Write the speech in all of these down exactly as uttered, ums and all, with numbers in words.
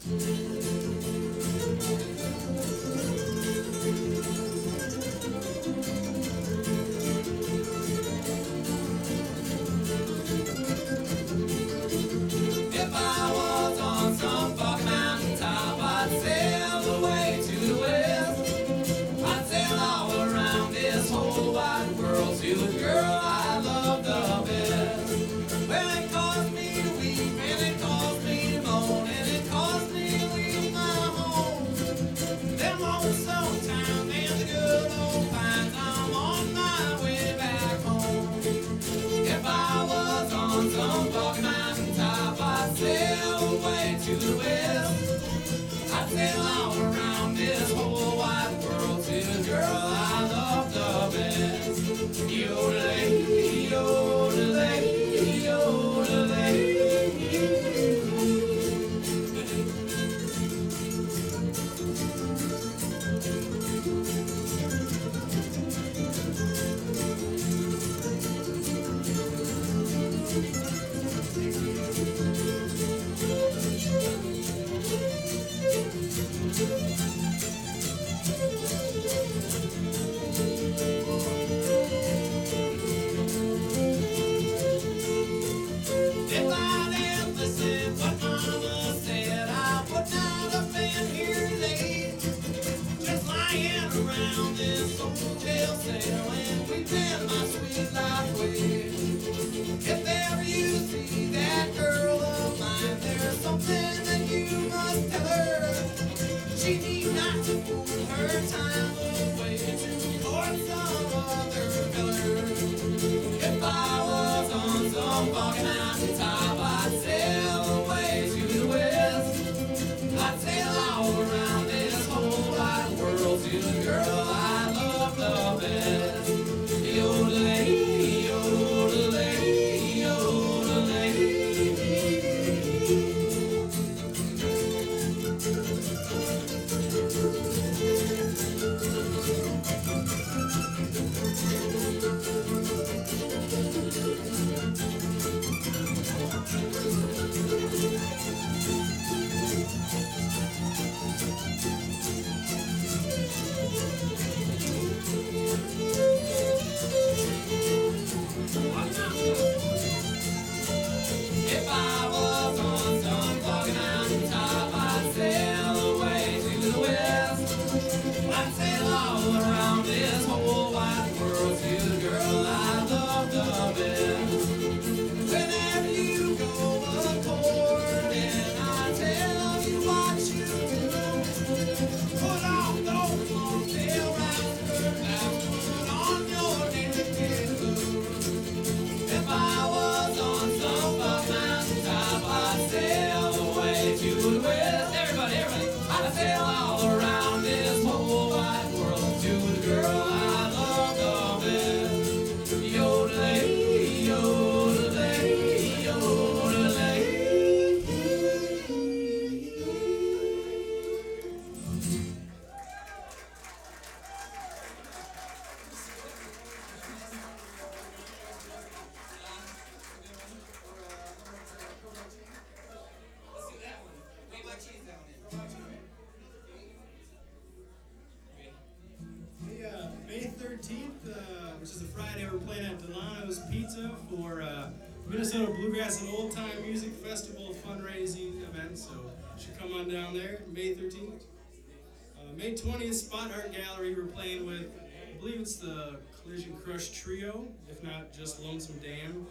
thirteenth, uh, which is a Friday, we're playing at Delano's Pizza for uh, Minnesota Bluegrass and Old Time Music Festival fundraising event, so you should come on down there, May thirteenth. Uh, May twentieth, Spot Art Gallery, we're playing with, I believe it's the Collision Crush Trio, if not just Lonesome Dan.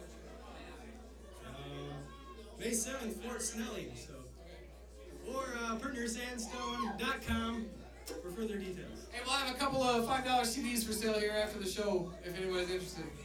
Uh, May seventh, Fort Snelling, so, or uh, partner sandstone dot com for further details. Hey, we'll have a couple of five dollar C Ds for sale here after the show, if anybody's interested.